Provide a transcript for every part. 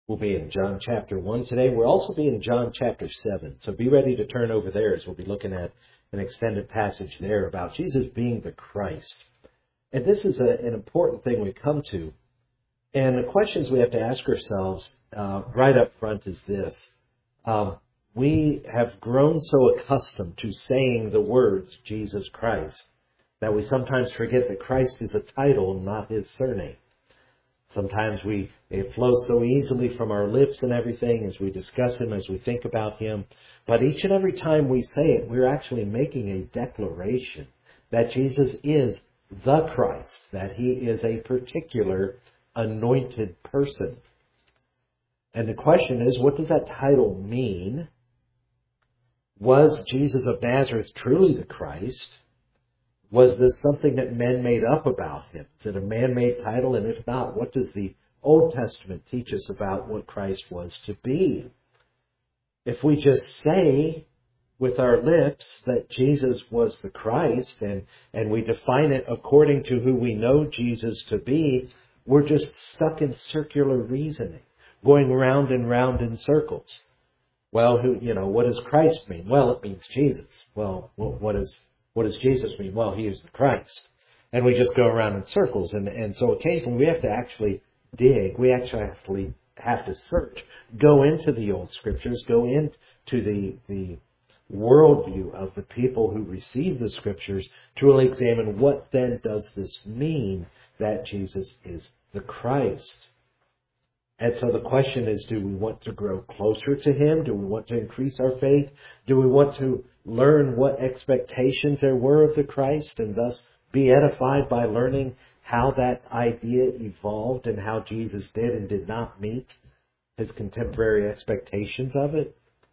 We'll be in John chapter 1 today. We'll also be in John chapter 7. So be ready to turn over there as we'll be looking at an extended passage there about Jesus being the Christ. And this is an important thing we come to. And the questions we have to ask ourselves right up front is this. We have grown so accustomed to saying the words Jesus Christ that we sometimes forget that Christ is a title, not his surname. Sometimes it flows so easily from our lips and everything as we discuss him, as we think about him. But each and every time we say it, we're actually making a declaration that Jesus is the Christ, that he is a particular anointed person. And the question is, what does that title mean? Was Jesus of Nazareth truly the Christ? Was this something that men made up about him? Is it a man-made title? And if not, what does the Old Testament teach us about what Christ was to be? If we just say with our lips that Jesus was the Christ and we define it according to who we know Jesus to be, we're just stuck in circular reasoning, going round and round in circles. Well, what does Christ mean? Well, it means Jesus. Well, what does Jesus mean? Well, he is the Christ. And we just go around in circles. And so occasionally we have to actually dig. We actually have to search. Go into the old scriptures. Go into the worldview of the people who receive the scriptures to really examine what then does this mean that Jesus is the Christ. And so the question is, do we want to grow closer to him? Do we want to increase our faith? Do we want to learn what expectations there were of the Christ and thus be edified by learning how that idea evolved and how Jesus did and did not meet his contemporary expectations of it?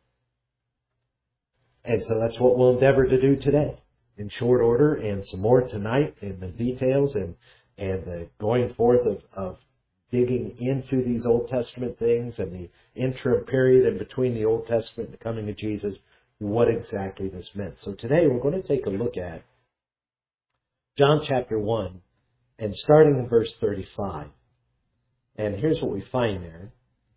And so that's what we'll endeavor to do today in short order, and some more tonight in the details and the going forth of digging into these Old Testament things and the interim period in between the Old Testament and the coming of Jesus, what exactly this meant. So today we're going to take a look at John chapter 1 and starting in verse 35. And here's what we find there.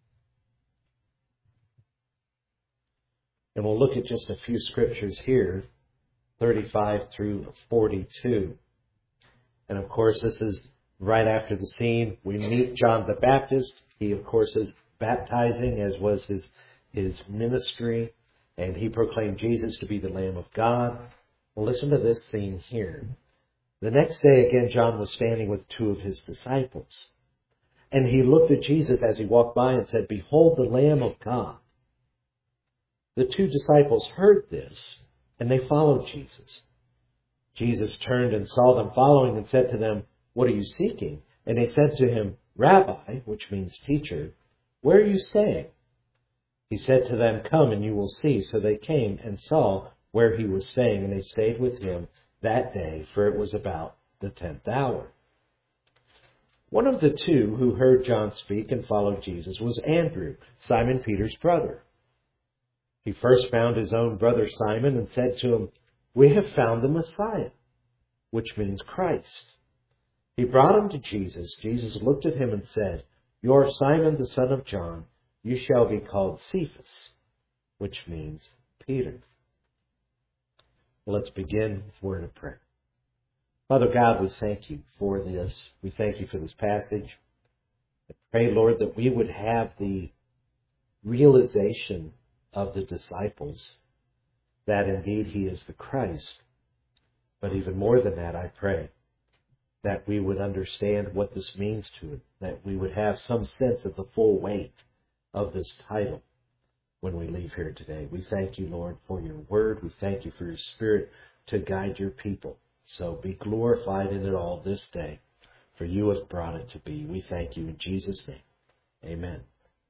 And we'll look at just a few scriptures here, 35 through 42. And of course, this is right after the scene. We meet John the Baptist. He, of course, is baptizing, as was his ministry. And he proclaimed Jesus to be the Lamb of God. Well, listen to this scene here. The next day, again, John was standing with two of his disciples. And he looked at Jesus as he walked by and said, "Behold the Lamb of God." The two disciples heard this, and they followed Jesus. Jesus turned and saw them following and said to them, "What are you seeking?" And they said to him, "Rabbi," which means teacher, "where are you staying?" He said to them, "Come and you will see." So they came and saw where he was staying, and they stayed with him that day, for it was about the 10th hour. One of the two who heard John speak and followed Jesus was Andrew, Simon Peter's brother. He first found his own brother Simon and said to him, "We have found the Messiah," which means Christ. He brought him to Jesus. Jesus looked at him and said, "You are Simon the son of John. You shall be called Cephas," which means Peter. Well, let's begin with a word of prayer. Father God, we thank you for this. We thank you for this passage. I pray, Lord, that we would have the realization of the disciples that indeed he is the Christ. But even more than that, I pray that we would understand what this means to it, that we would have some sense of the full weight of this title when we leave here today. We thank you, Lord, for your word. We thank you for your Spirit to guide your people. So be glorified in it all this day, for you have brought it to be. We thank you in Jesus' name. Amen.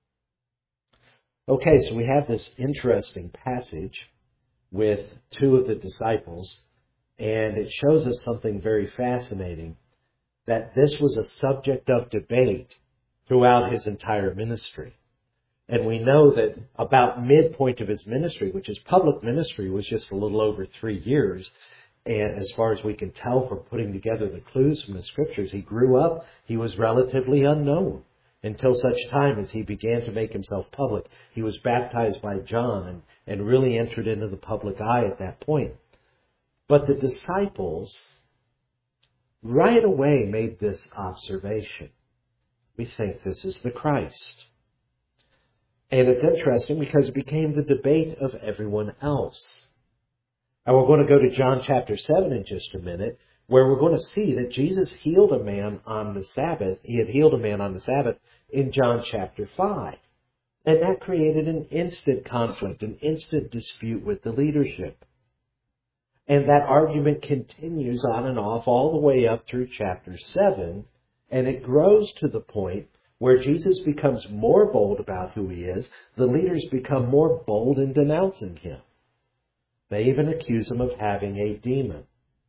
Okay, so we have this interesting passage with two of the disciples, and it shows us something very fascinating, that this was a subject of debate throughout his entire ministry. And we know that about midpoint of his ministry, which his public ministry was just a little over 3 years, and as far as we can tell from putting together the clues from the scriptures, he grew up, he was relatively unknown. until such time as he began to make himself public. He was baptized by John and really entered into the public eye at that point. But the disciples right away made this observation. We think this is the Christ. And it's interesting because it became the debate of everyone else. And we're going to go to John chapter 7 in just a minute, where we're going to see that Jesus healed a man on the Sabbath. He had healed a man on the Sabbath in John chapter 5. And that created an instant conflict, an instant dispute with the leadership. And that argument continues on and off all the way up through chapter 7. And it grows to the point where Jesus becomes more bold about who he is. The leaders become more bold in denouncing him. They even accuse him of having a demon.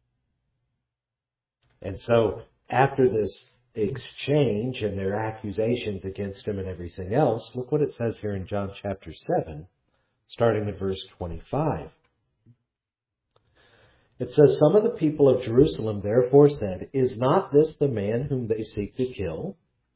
And so after this exchange and their accusations against him and everything else, look what it says here in John chapter 7, starting at verse 25. It says, "Some of the people of Jerusalem therefore said, 'Is not this the man whom they seek to kill?'"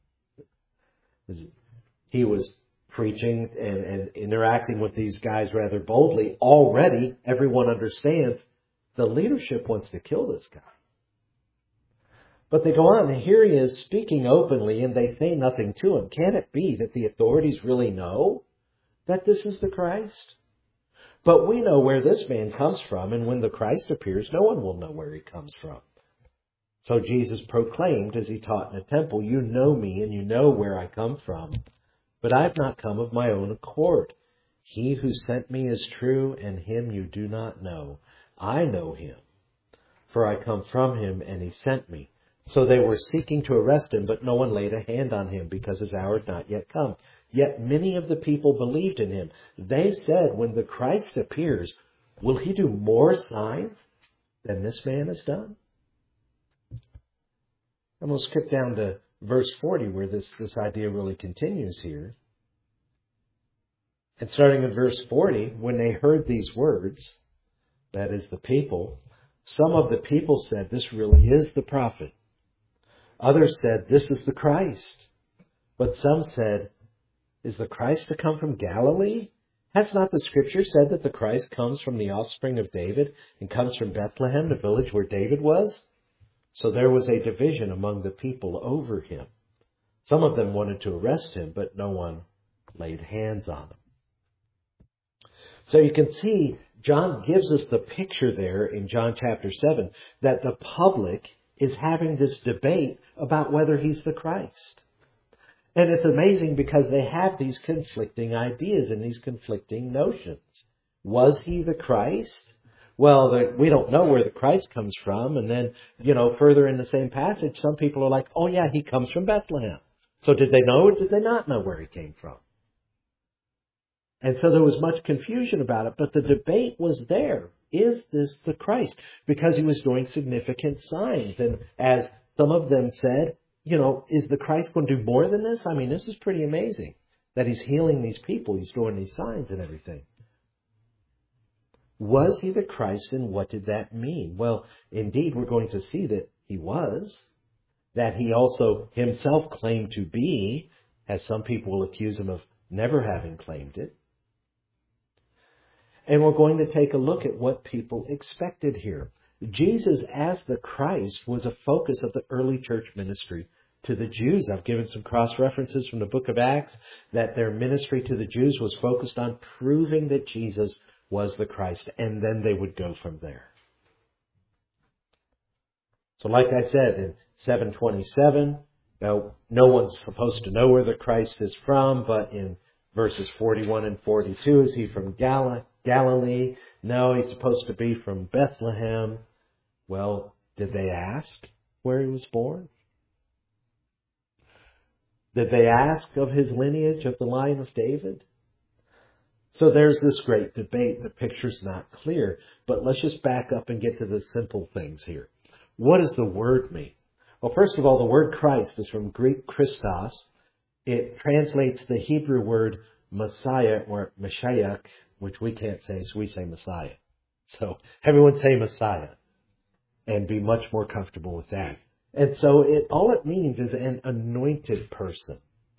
He was preaching and interacting with these guys rather boldly. Already, everyone understands the leadership wants to kill this guy. But they go on, and here he is speaking openly, and they say nothing to him. Can it be that the authorities really know that this is the Christ? But we know where this man comes from, and when the Christ appears, no one will know where he comes from. So Jesus proclaimed as he taught in the temple, "You know me, and you know where I come from. But I have not come of my own accord. He who sent me is true, and him you do not know. I know him, for I come from him, and he sent me." So they were seeking to arrest him, but no one laid a hand on him, because his hour had not yet come. Yet many of the people believed in him. They said, "When the Christ appears, will he do more signs than this man has done?" And we'll skip down to verse 40, where this idea really continues here. And starting in verse 40, when they heard these words, that is the people, some of the people said, "This really is the prophet." Others said, "This is the Christ." But some said, "Is the Christ to come from Galilee? Has not the Scripture said that the Christ comes from the offspring of David and comes from Bethlehem, the village where David was?" So there was a division among the people over him. Some of them wanted to arrest him, but no one laid hands on him. So you can see John gives us the picture there in John chapter 7 that the public is having this debate about whether he's the Christ. And it's amazing because they have these conflicting ideas and these conflicting notions. Was he the Christ? Well, we don't know where the Christ comes from. And then, further in the same passage, some people are like, "Oh yeah, he comes from Bethlehem." So did they know or did they not know where he came from? And so there was much confusion about it, but the debate was there. Is this the Christ? Because he was doing significant signs. And as some of them said, is the Christ going to do more than this? I mean, this is pretty amazing that he's healing these people. He's doing these signs and everything. Was he the Christ, and what did that mean? Well, indeed, we're going to see that he was, that he also himself claimed to be, as some people will accuse him of never having claimed it. And we're going to take a look at what people expected here. Jesus as the Christ was a focus of the early church ministry to the Jews. I've given some cross-references from the book of Acts that their ministry to the Jews was focused on proving that Jesus was the Christ, and then they would go from there. So like I said, in 7:27, now no one's supposed to know where the Christ is from, but in verses 41 and 42, is he from Galilee? No, he's supposed to be from Bethlehem. Well, did they ask where he was born? Did they ask of his lineage of the line of David? So there's this great debate. The picture's not clear, but let's just back up and get to the simple things here. What does the word mean? Well, first of all, the word Christ is from Greek Christos. It translates the Hebrew word Messiah or Mashiach, which we can't say, so we say Messiah. So everyone say Messiah and be much more comfortable with that. And so all it means is an anointed person.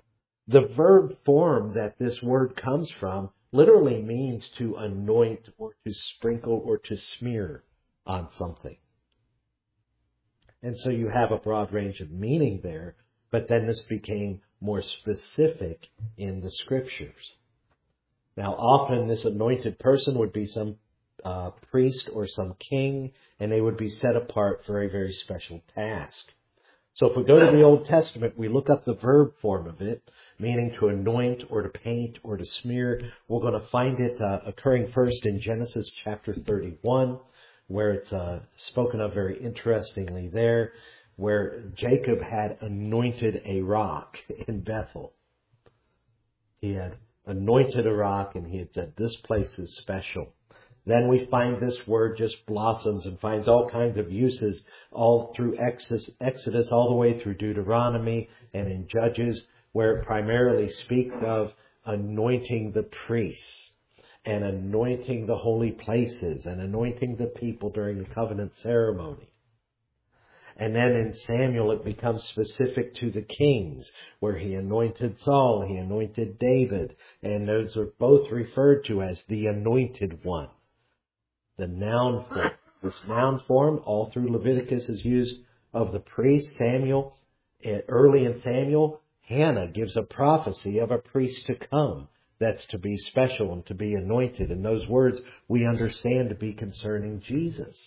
The verb form that this word comes from literally means to anoint or to sprinkle or to smear on something. And so you have a broad range of meaning there, but then this became more specific in the Scriptures. Now, often this anointed person would be some priest or some king, and they would be set apart for a very special task. So if we go to the Old Testament, we look up the verb form of it, meaning to anoint or to paint or to smear. We're going to find it occurring first in Genesis chapter 31, where it's spoken of very interestingly there, where Jacob had anointed a rock in Bethel. He had anointed a rock and he had said, this place is special. Then we find this word just blossoms and finds all kinds of uses all through Exodus all the way through Deuteronomy and in Judges, where it primarily speaks of anointing the priests and anointing the holy places and anointing the people during the covenant ceremony. And then in Samuel it becomes specific to the kings, where he anointed Saul, he anointed David, and those are both referred to as the anointed one. The noun form. This noun form, all through Leviticus, is used of the priest Samuel. Early in Samuel, Hannah gives a prophecy of a priest to come that's to be special and to be anointed. And those words we understand to be concerning Jesus.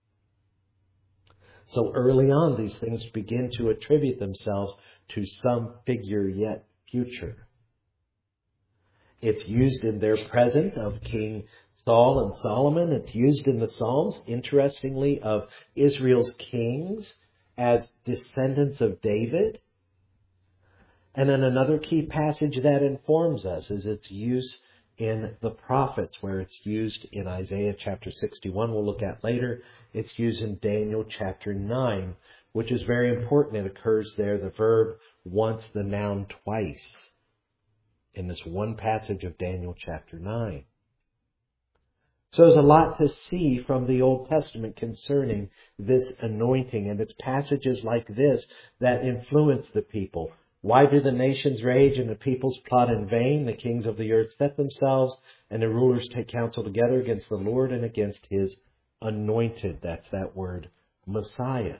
So early on, these things begin to attribute themselves to some figure yet future. It's used in their present of King Saul and Solomon. It's used in the Psalms, interestingly, of Israel's kings as descendants of David. And then another key passage that informs us is its use in the prophets, where it's used in Isaiah chapter 61, we'll look at later. It's used in Daniel chapter 9, which is very important. It occurs there, the verb once, the noun twice, in this one passage of Daniel chapter 9. So there's a lot to see from the Old Testament concerning this anointing, and it's passages like this that influence the people. Why do the nations rage and the peoples plot in vain? The kings of the earth set themselves, and the rulers take counsel together against the Lord and against his anointed. That's that word, Messiah.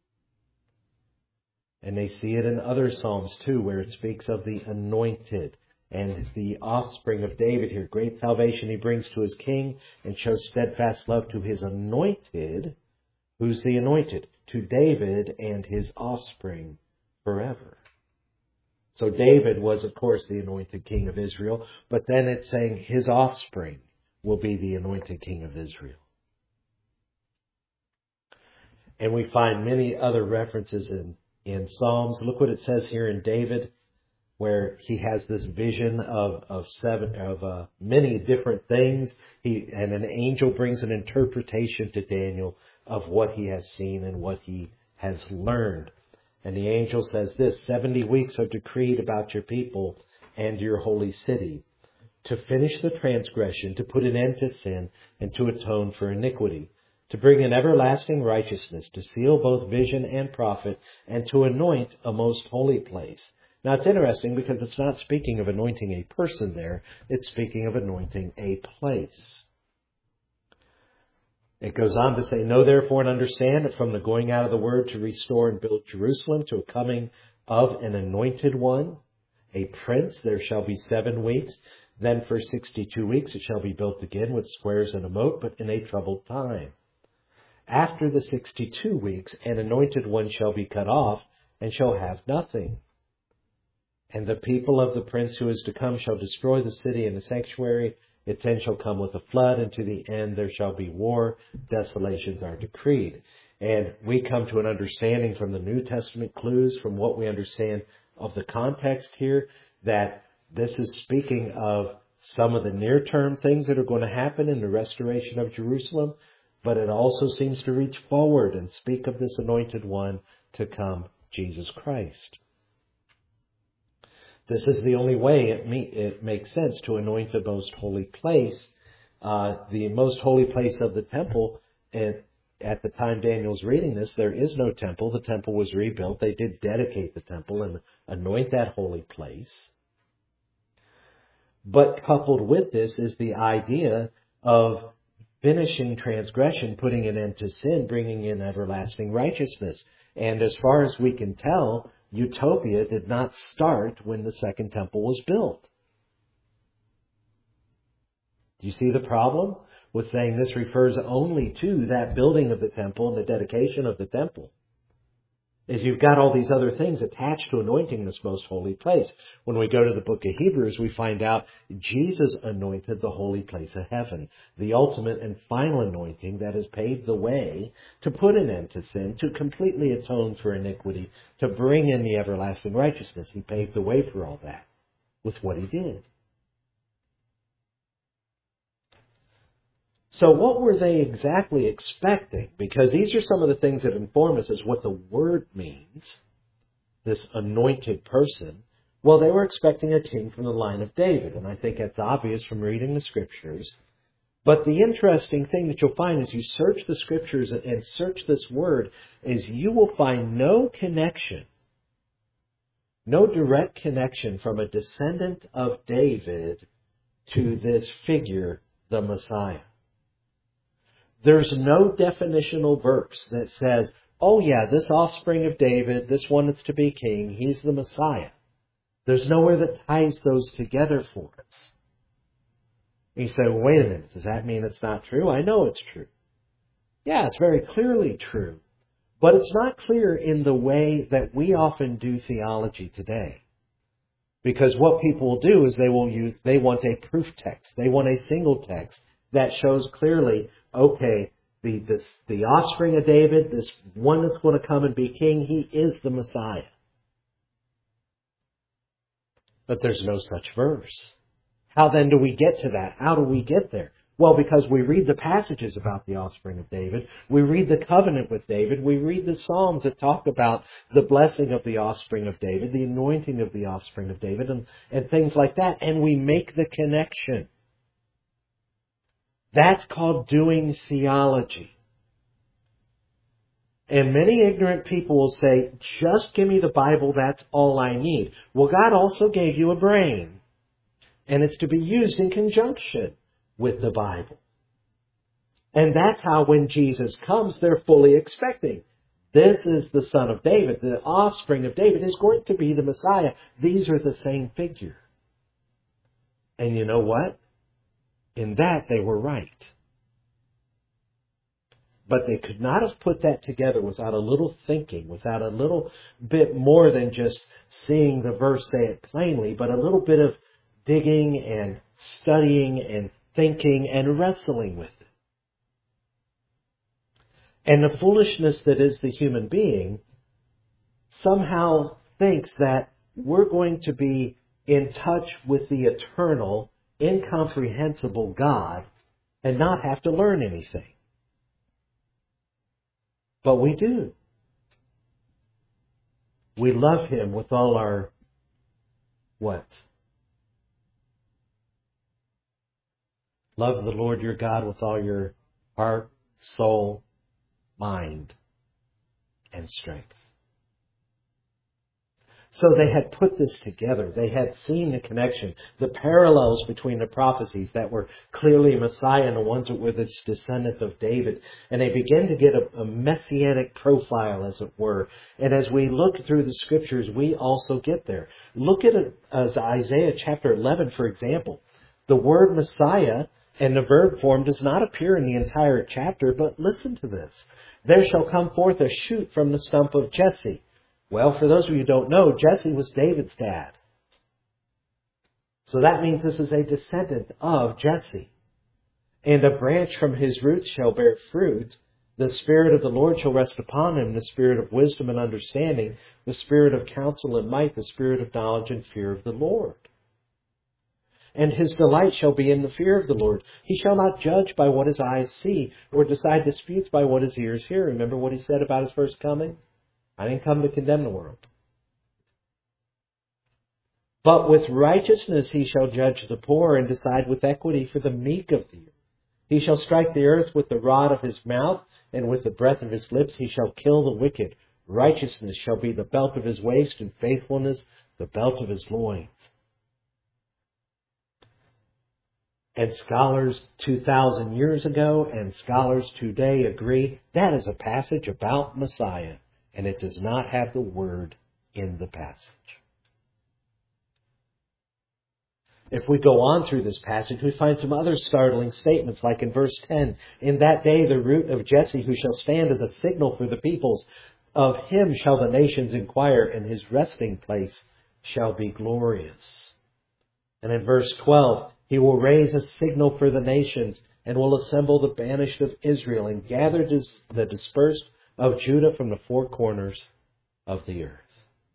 And they see it in other Psalms too, where it speaks of the anointed and the offspring of David here. Great salvation he brings to his king and shows steadfast love to his anointed. Who's the anointed? To David and his offspring forever. So David was, of course, the anointed king of Israel, but then it's saying his offspring will be the anointed king of Israel. And we find many other references in Psalms. Look what it says here in David, where he has this vision of many different things. And an angel brings an interpretation to Daniel of what he has seen and what he has learned. And the angel says this, 70 weeks are decreed about your people and your holy city, to finish the transgression, to put an end to sin, and to atone for iniquity, to bring an everlasting righteousness, to seal both vision and prophet, and to anoint a most holy place. Now it's interesting because it's not speaking of anointing a person there, it's speaking of anointing a place. It goes on to say, know therefore and understand that from the going out of the word to restore and build Jerusalem to a coming of an anointed one, a prince, there shall be 7 weeks. Then for 62 weeks it shall be built again with squares and a moat, but in a troubled time. After the 62 weeks, an anointed one shall be cut off and shall have nothing. And the people of the prince who is to come shall destroy the city and the sanctuary. Its end shall come with a flood, and to the end there shall be war. Desolations are decreed. And we come to an understanding from the New Testament clues, from what we understand of the context here, that this is speaking of some of the near-term things that are going to happen in the restoration of Jerusalem, but it also seems to reach forward and speak of this anointed one to come, Jesus Christ. This is the only way it makes sense to anoint the most holy place. The most holy place of the temple, at the time Daniel's reading this, there is no temple. The temple was rebuilt. They did dedicate the temple and anoint that holy place. But coupled with this is the idea of finishing transgression, putting an end to sin, bringing in everlasting righteousness. And as far as we can tell, utopia did not start when the second temple was built. Do you see the problem with saying this refers only to that building of the temple and the dedication of the temple? Is you've got all these other things attached to anointing this most holy place. When we go to the book of Hebrews, we find out Jesus anointed the holy place of heaven, the ultimate and final anointing that has paved the way to put an end to sin, to completely atone for iniquity, to bring in the everlasting righteousness. He paved the way for all that with what he did. So what were they exactly expecting? Because these are some of the things that inform us as what the word means, this anointed person. Well, they were expecting a king from the line of David, and I think that's obvious from reading the scriptures. But the interesting thing that you'll find as you search the scriptures and search this word is you will find no connection, no direct connection from a descendant of David to this figure, the Messiah. There's no definitional verse that says, oh yeah, this offspring of David, this one that's to be king, he's the Messiah. There's nowhere that ties those together for us. And you say, well, wait a minute, does that mean it's not true? I know it's true. Yeah, it's very clearly true. But it's not clear in the way that we often do theology today. Because what people will do is they want a proof text. They want a single text that shows clearly, okay, the offspring of David, this one that's going to come and be king, he is the Messiah. But there's no such verse. How then do we get to that? How do we get there? Well, because we read the passages about the offspring of David. We read the covenant with David. We read the Psalms that talk about the blessing of the offspring of David, the anointing of the offspring of David, and things like that. And we make the connection. That's called doing theology. And many ignorant people will say, just give me the Bible, that's all I need. Well, God also gave you a brain. And it's to be used in conjunction with the Bible. And that's how when Jesus comes, they're fully expecting. This is the son of David. The offspring of David is going to be the Messiah. These are the same figure. And you know what? In that, they were right. But they could not have put that together without a little thinking, without a little bit more than just seeing the verse say it plainly, but a little bit of digging and studying and thinking and wrestling with it. And the foolishness that is the human being somehow thinks that we're going to be in touch with the eternal, incomprehensible God and not have to learn anything. But we do. We love Him with all our what? Love the Lord your God with all your heart, soul, mind, and strength. So they had put this together. They had seen the connection, the parallels between the prophecies that were clearly Messiah and the ones that were this descendant of David. And they began to get a messianic profile, as it were. And as we look through the scriptures, we also get there. Look at Isaiah chapter 11, for example. The word Messiah and the verb form does not appear in the entire chapter, but listen to this. There shall come forth a shoot from the stump of Jesse. Well, for those of you who don't know, Jesse was David's dad. So that means this is a descendant of Jesse. And a branch from his roots shall bear fruit. The Spirit of the Lord shall rest upon him, the Spirit of wisdom and understanding, the Spirit of counsel and might, the Spirit of knowledge and fear of the Lord. And his delight shall be in the fear of the Lord. He shall not judge by what his eyes see, or decide disputes by what his ears hear. Remember what he said about his first coming? I didn't come to condemn the world. But with righteousness he shall judge the poor and decide with equity for the meek of the earth. He shall strike the earth with the rod of his mouth, and with the breath of his lips he shall kill the wicked. Righteousness shall be the belt of his waist, and faithfulness the belt of his loins. And scholars 2,000 years ago and scholars today agree that is a passage about Messiah, and it does not have the word in the passage. If we go on through this passage, we find some other startling statements, like in verse 10, "In that day the root of Jesse, who shall stand as a signal for the peoples, of him shall the nations inquire, and his resting place shall be glorious." And in verse 12, "He will raise a signal for the nations, and will assemble the banished of Israel, and gather the dispersed of Judah from the four corners of the earth."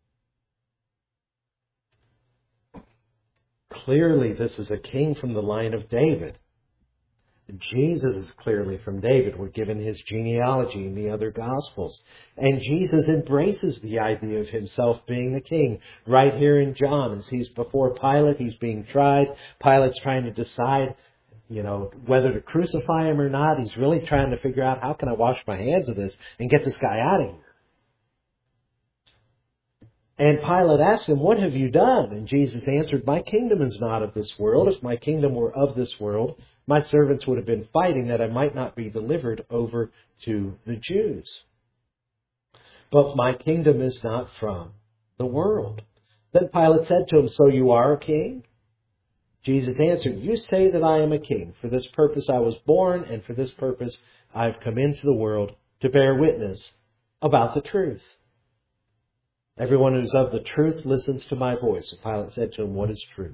Clearly, this is a king from the line of David. Jesus is clearly from David. We're given his genealogy in the other Gospels. And Jesus embraces the idea of himself being the king. Right here in John, as he's before Pilate, he's being tried. Pilate's trying to decide, whether to crucify him or not. He's really trying to figure out, how can I wash my hands of this and get this guy out of here? And Pilate asked him, "What have you done?" And Jesus answered, "My kingdom is not of this world. If my kingdom were of this world, my servants would have been fighting that I might not be delivered over to the Jews. But my kingdom is not from the world." Then Pilate said to him, "So you are a king?" Jesus answered, "You say that I am a king. For this purpose I was born, and for this purpose I have come into the world, to bear witness about the truth. Everyone who is of the truth listens to my voice." And Pilate said to him, "What is true?"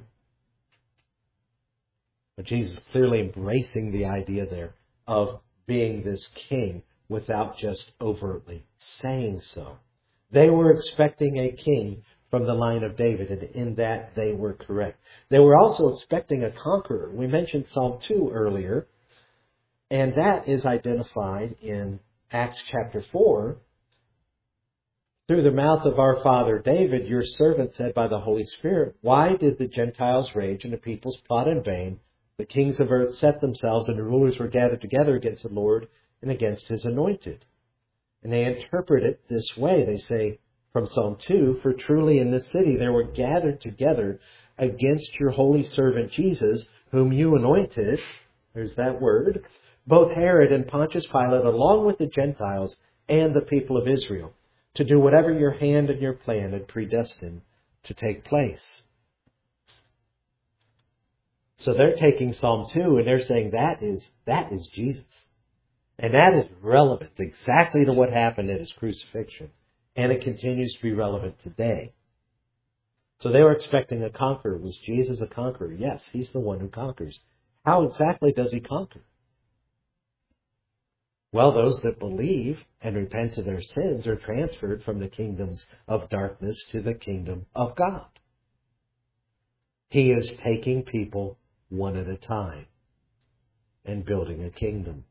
But Jesus clearly embracing the idea there of being this king without just overtly saying so. They were expecting a king from the line of David, and in that they were correct. They were also expecting a conqueror. We mentioned Psalm 2 earlier, and that is identified in Acts chapter 4. "Through the mouth of our father David, your servant said by the Holy Spirit, why did the Gentiles rage and the peoples plot in vain? The kings of earth set themselves, and the rulers were gathered together against the Lord and against his anointed." And they interpret it this way. They say from Psalm 2, "For truly in this city they were gathered together against your holy servant Jesus, whom you anointed," there's that word, "both Herod and Pontius Pilate, along with the Gentiles and the people of Israel, to do whatever your hand and your plan had predestined to take place." So they're taking Psalm 2 and they're saying that is Jesus. And that is relevant exactly to what happened at his crucifixion. And it continues to be relevant today. So they were expecting a conqueror. Was Jesus a conqueror? Yes, he's the one who conquers. How exactly does he conquer? Well, those that believe and repent of their sins are transferred from the kingdoms of darkness to the kingdom of God. He is taking people one at a time and building a kingdom.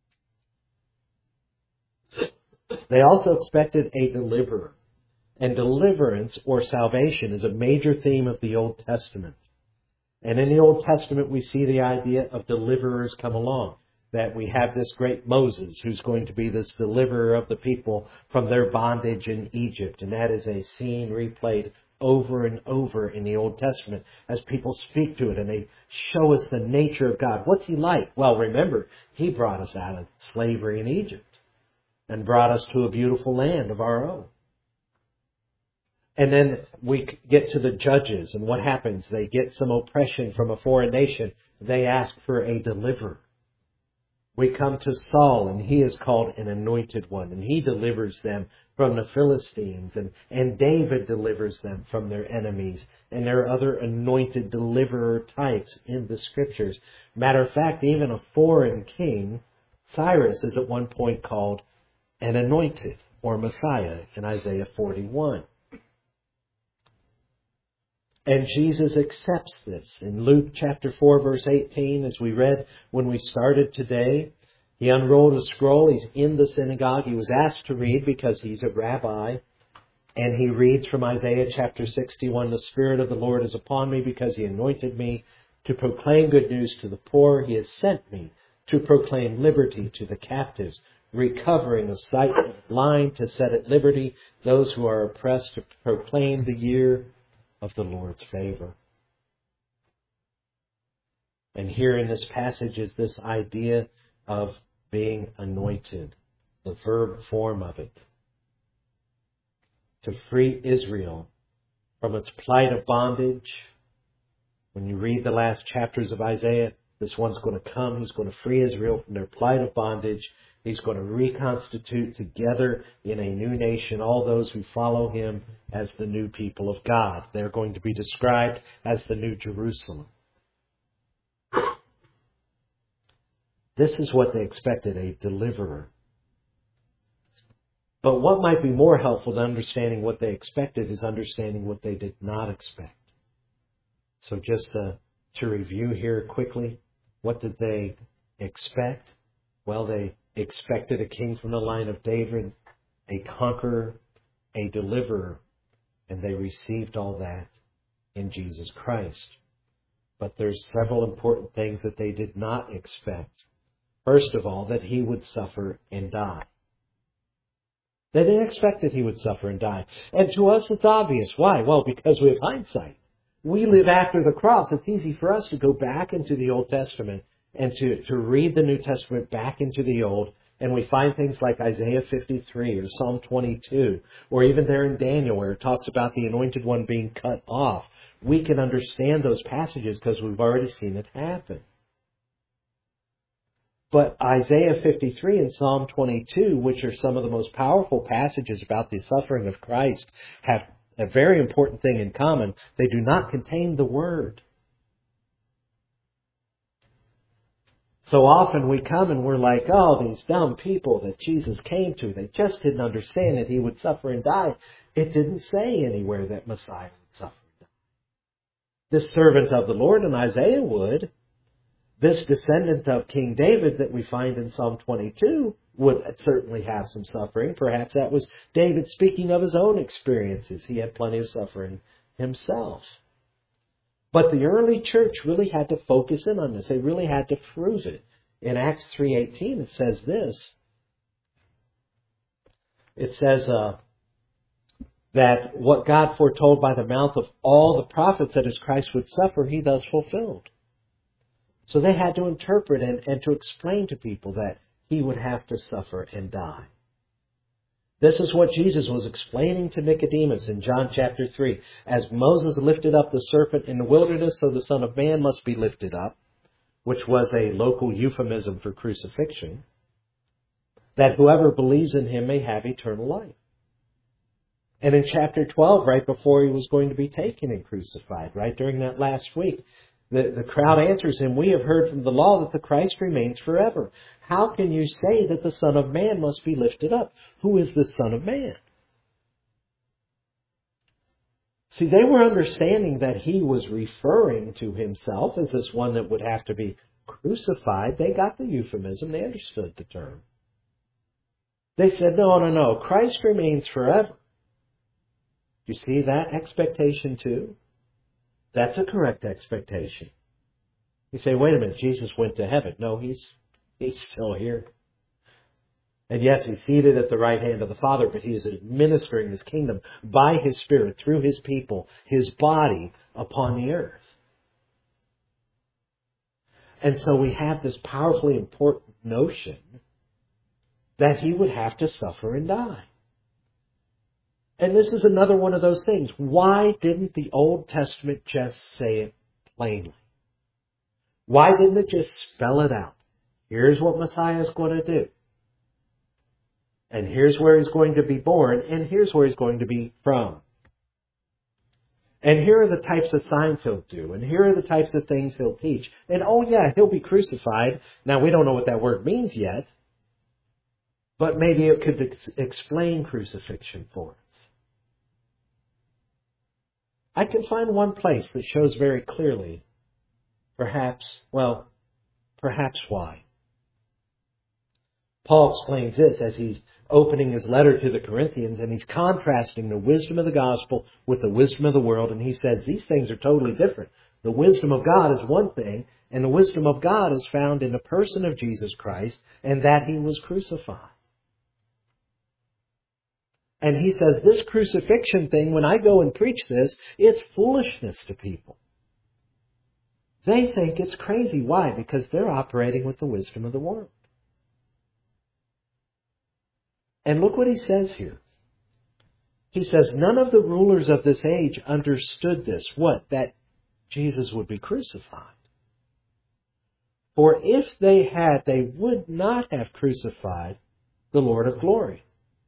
They also expected a deliverer. And deliverance or salvation is a major theme of the Old Testament. And in the Old Testament, we see the idea of deliverers come along. That we have this great Moses who's going to be this deliverer of the people from their bondage in Egypt. And that is a scene replayed over and over in the Old Testament as people speak to it and they show us the nature of God. What's he like? Well, remember, he brought us out of slavery in Egypt and brought us to a beautiful land of our own. And then we get to the judges, and what happens? They get some oppression from a foreign nation. They ask for a deliverer. We come to Saul, and he is called an anointed one, and he delivers them from the Philistines, and David delivers them from their enemies. And there are other anointed deliverer types in the Scriptures. Matter of fact, even a foreign king, Cyrus, is at one point called an anointed, or Messiah, in Isaiah 41. And Jesus accepts this. In Luke chapter 4, verse 18, as we read when we started today, he unrolled a scroll. He's in the synagogue. He was asked to read because he's a rabbi. And he reads from Isaiah chapter 61, "The Spirit of the Lord is upon me because he anointed me to proclaim good news to the poor. He has sent me to proclaim liberty to the captives, recovering of sight to the blind, to set at liberty those who are oppressed, to proclaim the year of the Lord's favor." And here in this passage is this idea of being anointed, the verb form of it. To free Israel from its plight of bondage. When you read the last chapters of Isaiah, this one's going to come. He's going to free Israel from their plight of bondage. He's going to reconstitute together in a new nation all those who follow him as the new people of God. They're going to be described as the New Jerusalem. This is what they expected, a deliverer. But what might be more helpful to understanding what they expected is understanding what they did not expect. So just to review here quickly, what did they expect? Well, they expected a king from the line of David, a conqueror, a deliverer, and they received all that in Jesus Christ. But there's several important things that they did not expect. First of all, that he would suffer and die. They didn't expect that he would suffer and die. And to us it's obvious. Why? Well, because we have hindsight. We live after the cross. It's easy for us to go back into the Old Testament and to read the New Testament back into the Old, and we find things like Isaiah 53 or Psalm 22, or even there in Daniel where it talks about the Anointed One being cut off. We can understand those passages because we've already seen it happen. But Isaiah 53 and Psalm 22, which are some of the most powerful passages about the suffering of Christ, have a very important thing in common. They do not contain the Word. So often we come and we're like, oh, these dumb people that Jesus came to, they just didn't understand that he would suffer and die. It didn't say anywhere that Messiah would suffer and die. This servant of the Lord in Isaiah would. This descendant of King David that we find in Psalm 22 would certainly have some suffering. Perhaps that was David speaking of his own experiences. He had plenty of suffering himself. But the early church really had to focus in on this. They really had to prove it. In Acts 3:18 it says this. It says that what God foretold by the mouth of all the prophets that as Christ would suffer, he thus fulfilled. So they had to interpret and to explain to people that he would have to suffer and die. This is what Jesus was explaining to Nicodemus in John chapter 3. As Moses lifted up the serpent in the wilderness, so the Son of Man must be lifted up, which was a local euphemism for crucifixion, that whoever believes in him may have eternal life. And in chapter 12, right before he was going to be taken and crucified, right during that last week, the crowd answers him, we have heard from the law that the Christ remains forever. How can you say that the Son of Man must be lifted up? Who is the Son of Man? See, they were understanding that he was referring to himself as this one that would have to be crucified. They got the euphemism. They understood the term. They said, no. Christ remains forever. You see that expectation too? That's a correct expectation. You say, wait a minute, Jesus went to heaven. No, he's still here. And yes, he's seated at the right hand of the Father, but he is administering his kingdom by his Spirit, through his people, his body upon the earth. And so we have this powerfully important notion that he would have to suffer and die. And this is another one of those things. Why didn't the Old Testament just say it plainly? Why didn't it just spell it out? Here's what Messiah is going to do. And here's where he's going to be born. And here's where he's going to be from. And here are the types of signs he'll do. And here are the types of things he'll teach. And oh yeah, he'll be crucified. Now we don't know what that word means yet. But maybe it could explain crucifixion for us. I can find one place that shows very clearly, perhaps why. Paul explains this as he's opening his letter to the Corinthians, and he's contrasting the wisdom of the gospel with the wisdom of the world, and he says these things are totally different. The wisdom of God is one thing, and the wisdom of God is found in the person of Jesus Christ, and that he was crucified. And he says, this crucifixion thing, when I go and preach this, it's foolishness to people. They think it's crazy. Why? Because they're operating with the wisdom of the world. And look what he says here. He says, none of the rulers of this age understood this. What? That Jesus would be crucified. For if they had, they would not have crucified the Lord of glory.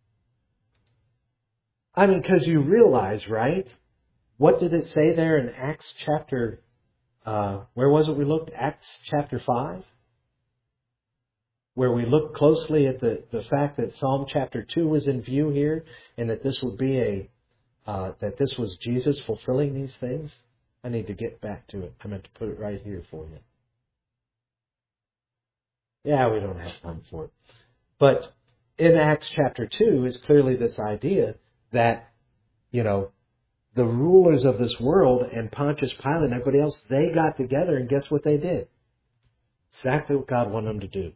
I mean, because you realize, right? What did it say there in Acts chapter, where was it we looked? Acts chapter 5? Where we looked closely at the fact that Psalm chapter 2 was in view here, and that this would be that this was Jesus fulfilling these things. I need to get back to it. I meant to put it right here for you. Yeah, we don't have time for it. But in Acts chapter 2 is clearly this idea that, the rulers of this world and Pontius Pilate and everybody else, they got together and guess what they did? Exactly what God wanted them to do.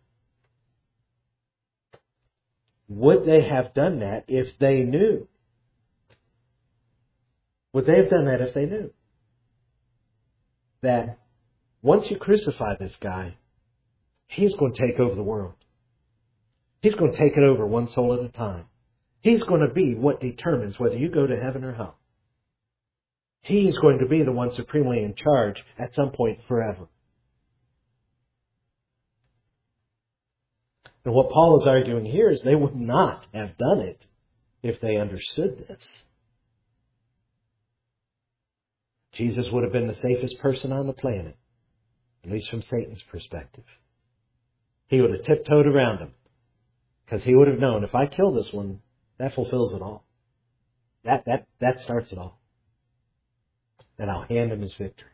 Would they have done that if they knew? Would they have done that if they knew that once you crucify this guy, he's going to take over the world. He's going to take it over one soul at a time. He's going to be what determines whether you go to heaven or hell. He's going to be the one supremely in charge at some point forever. And what Paul is arguing here is they would not have done it if they understood this. Jesus would have been the safest person on the planet, at least from Satan's perspective. He would have tiptoed around him because he would have known, if I kill this one, that fulfills it all. That starts it all. And I'll hand him his victory.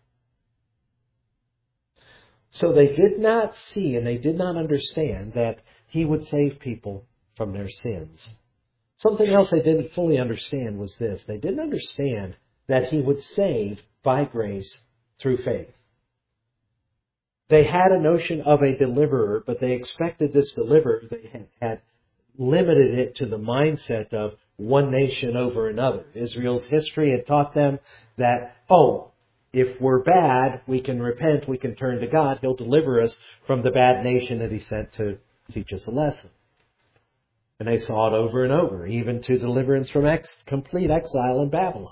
So they did not see and they did not understand that he would save people from their sins. Something else they didn't fully understand was this. They didn't understand that he would save by grace through faith. They had a notion of a deliverer, but they expected this deliverer. They had limited it to the mindset of one nation over another. Israel's history had taught them that, if we're bad, we can repent, we can turn to God. He'll deliver us from the bad nation that he sent to teach us a lesson. And they saw it over and over, even to deliverance from complete exile in Babylon.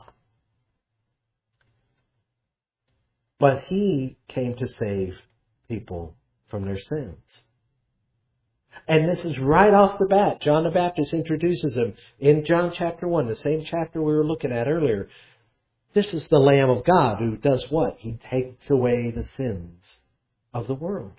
But he came to save people from their sins. And this is right off the bat. John the Baptist introduces him in John chapter 1, the same chapter we were looking at earlier. This is the Lamb of God who does what? He takes away the sins of the world.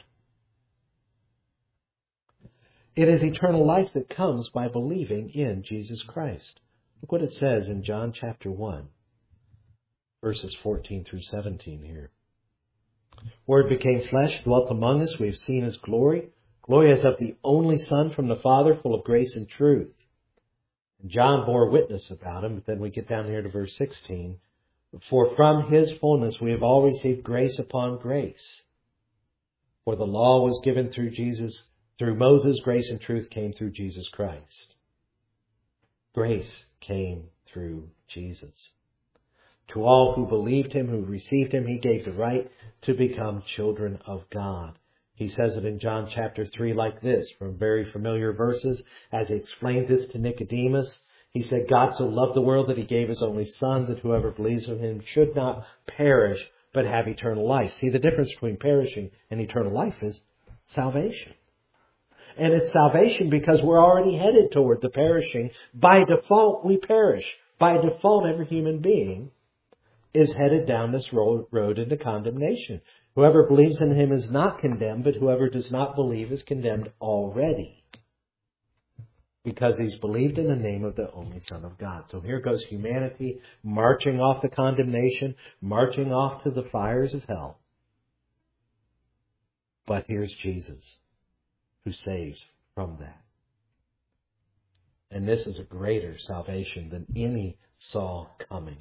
It is eternal life that comes by believing in Jesus Christ. Look what it says in John chapter 1, verses 14 through 17 here. Word became flesh, dwelt among us. We have seen his glory. Glory as of the only Son from the Father, full of grace and truth. And John bore witness about him. But then we get down here to verse 16. For from his fullness we have all received grace upon grace. For the law was given through Moses, grace and truth came through Jesus Christ. Grace came through Jesus. To all who believed him, who received him, he gave the right to become children of God. He says it in John chapter 3 like this, from very familiar verses, as he explained this to Nicodemus. He said, God so loved the world that he gave his only Son, that whoever believes in him should not perish, but have eternal life. See, the difference between perishing and eternal life is salvation. And it's salvation because we're already headed toward the perishing. By default, we perish. By default, every human being is headed down this road into condemnation. Whoever believes in him is not condemned, but whoever does not believe is condemned already, because he's believed in the name of the only Son of God. So here goes humanity marching off to condemnation, marching off to the fires of hell. But here's Jesus, who saves from that. And this is a greater salvation than any saw coming.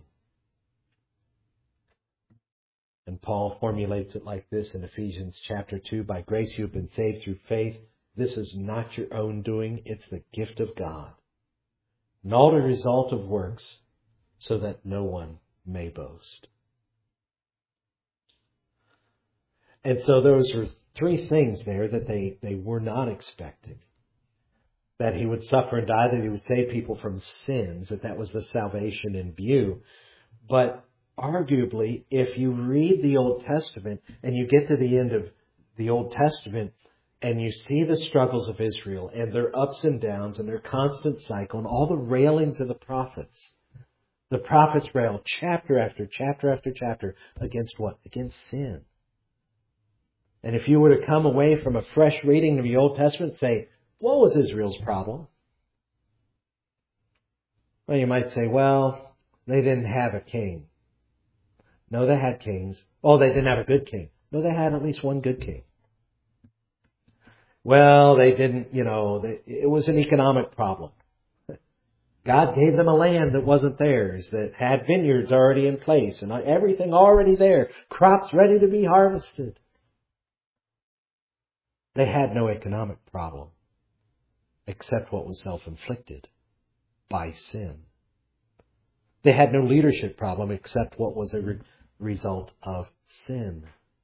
And Paul formulates it like this in Ephesians chapter 2. By grace you have been saved through faith. This is not your own doing. It's the gift of God. Not a result of works, so that no one may boast. And so those are three things there that they were not expecting. That he would suffer and die, that he would save people from sins, that was the salvation in view. But arguably, if you read the Old Testament and you get to the end of the Old Testament and you see the struggles of Israel and their ups and downs and their constant cycle and all the railings of the prophets rail chapter after chapter after chapter against what? Against sin. And if you were to come away from a fresh reading of the Old Testament and say, what was Israel's problem? Well, you might say, well, they didn't have a king. No, they had kings. Oh, they didn't have a good king. No, they had at least one good king. Well, they didn't, it was an economic problem. God gave them a land that wasn't theirs, that had vineyards already in place and everything already there, crops ready to be harvested. They had no economic problem except what was self-inflicted by sin. They had no leadership problem except what was a result of sin.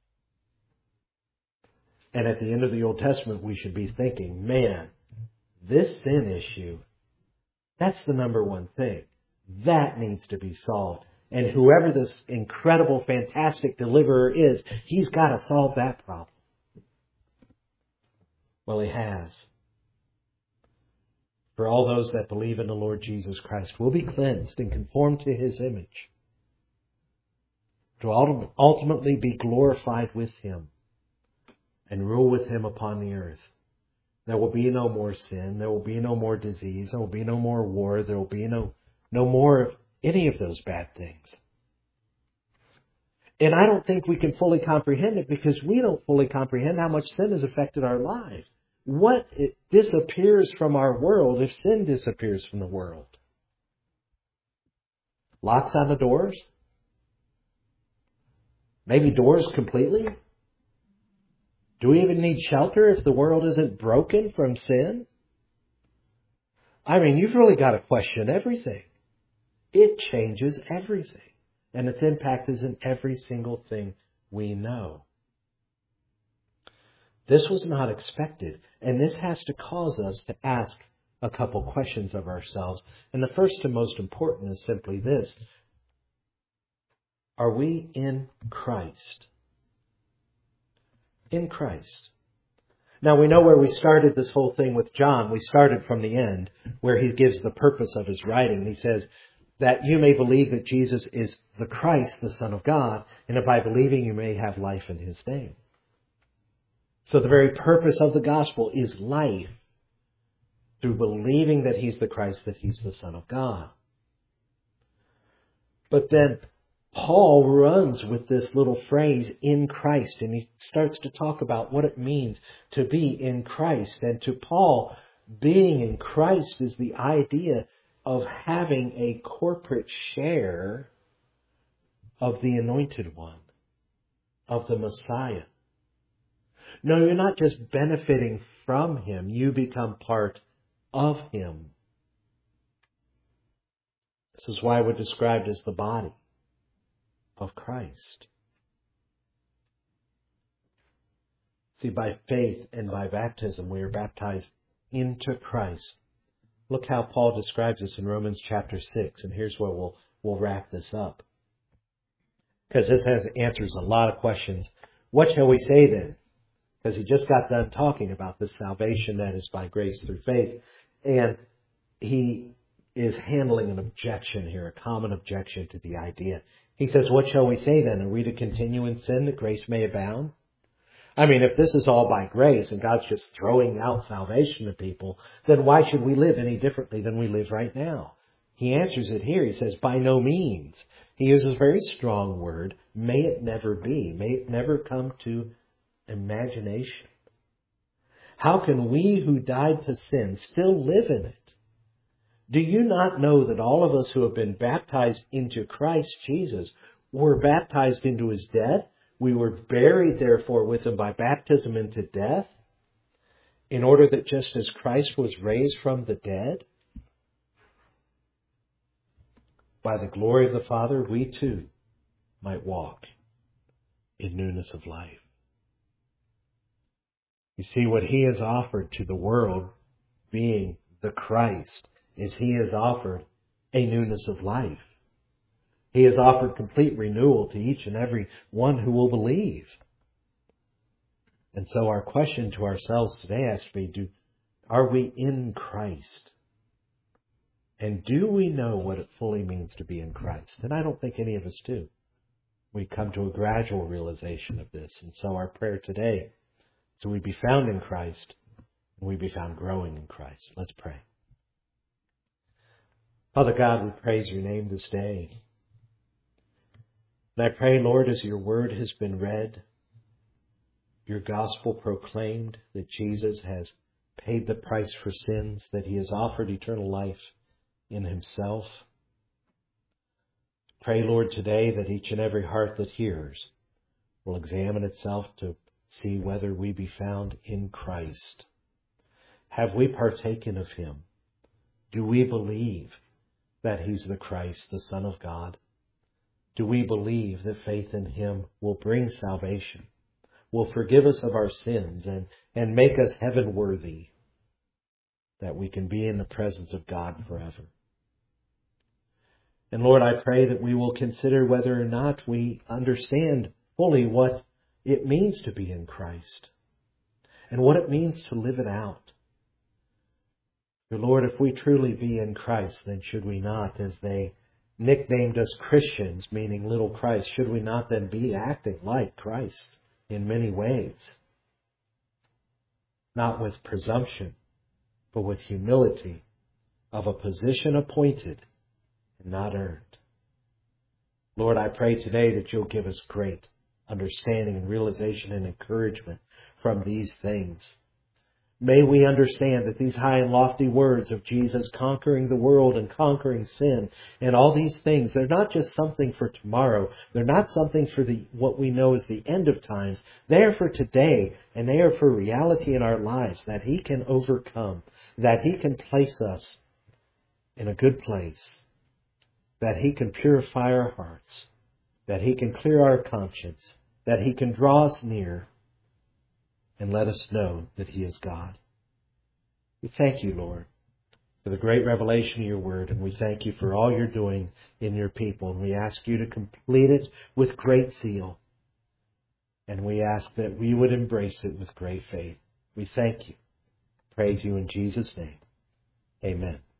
And at the end of the Old Testament, we should be thinking, man, this sin issue, that's the number one thing. That needs to be solved. And whoever this incredible, fantastic deliverer is, he's got to solve that problem. Well, he has. For all those that believe in the Lord Jesus Christ will be cleansed and conformed to his image, to ultimately be glorified with him and rule with him upon the earth. There will be no more sin. There will be no more disease. There will be no more war. There will be no more of any of those bad things. And I don't think we can fully comprehend it because we don't fully comprehend how much sin has affected our lives. What disappears from our world if sin disappears from the world? Locks on the doors? Maybe doors completely? Do we even need shelter if the world isn't broken from sin? I mean, you've really got to question everything. It changes everything. And its impact is in every single thing we know. This was not expected, and this has to cause us to ask a couple questions of ourselves. And the first and most important is simply this. Are we in Christ? In Christ. Now we know where we started this whole thing with John. We started from the end, where he gives the purpose of his writing. He says that you may believe that Jesus is the Christ, the Son of God, and that by believing you may have life in his name. So the very purpose of the gospel is life through believing that he's the Christ, that he's the Son of God. But then Paul runs with this little phrase, in Christ, and he starts to talk about what it means to be in Christ. And to Paul, being in Christ is the idea of having a corporate share of the Anointed One, of the Messiah. No, you're not just benefiting from him. You become part of him. This is why we're described as the body of Christ. See, by faith and by baptism, we are baptized into Christ. Look how Paul describes this in Romans chapter 6, and here's where we'll wrap this up. Because this answers a lot of questions. What shall we say then? Because he just got done talking about the salvation that is by grace through faith. And he is handling an objection here, a common objection to the idea. He says, what shall we say then? Are we to continue in sin that grace may abound? I mean, if this is all by grace and God's just throwing out salvation to people, then why should we live any differently than we live right now? He answers it here. He says, by no means. He uses a very strong word. May it never be. May it never come to imagination. How can we who died to sin still live in it? Do you not know that all of us who have been baptized into Christ Jesus were baptized into his death? We were buried, therefore, with him by baptism into death, in order that just as Christ was raised from the dead, by the glory of the Father, we too might walk in newness of life. You see, what he has offered to the world, being the Christ, is he has offered a newness of life. He has offered complete renewal to each and every one who will believe. And so our question to ourselves today has to be, are we in Christ? And do we know what it fully means to be in Christ? And I don't think any of us do. We come to a gradual realization of this. And so our prayer today, so we be found in Christ, and we be found growing in Christ. Let's pray. Father God, we praise your name this day. And I pray, Lord, as your word has been read, your gospel proclaimed, that Jesus has paid the price for sins, that he has offered eternal life in himself. Pray, Lord, today that each and every heart that hears will examine itself to see whether we be found in Christ. Have we partaken of him? Do we believe that he's the Christ, the Son of God? Do we believe that faith in him will bring salvation, will forgive us of our sins, and make us heaven worthy, that we can be in the presence of God forever? And Lord, I pray that we will consider whether or not we understand fully what it means to be in Christ and what it means to live it out. For Lord, if we truly be in Christ, then should we not, as they nicknamed us Christians, meaning little Christ, should we not then be acting like Christ in many ways? Not with presumption, but with humility of a position appointed and not earned. Lord, I pray today that you'll give us great understanding and realization and encouragement from these things. May we understand that these high and lofty words of Jesus conquering the world and conquering sin and all these things, they're not just something for tomorrow. They're not something for what we know as the end of times. They are for today, and they are for reality in our lives, that he can overcome, that he can place us in a good place, that he can purify our hearts, that he can clear our conscience, that he can draw us near and let us know that he is God. We thank you, Lord, for the great revelation of your word, and we thank you for all you're doing in your people. And we ask you to complete it with great zeal. And we ask that we would embrace it with great faith. We thank you. Praise you in Jesus' name. Amen.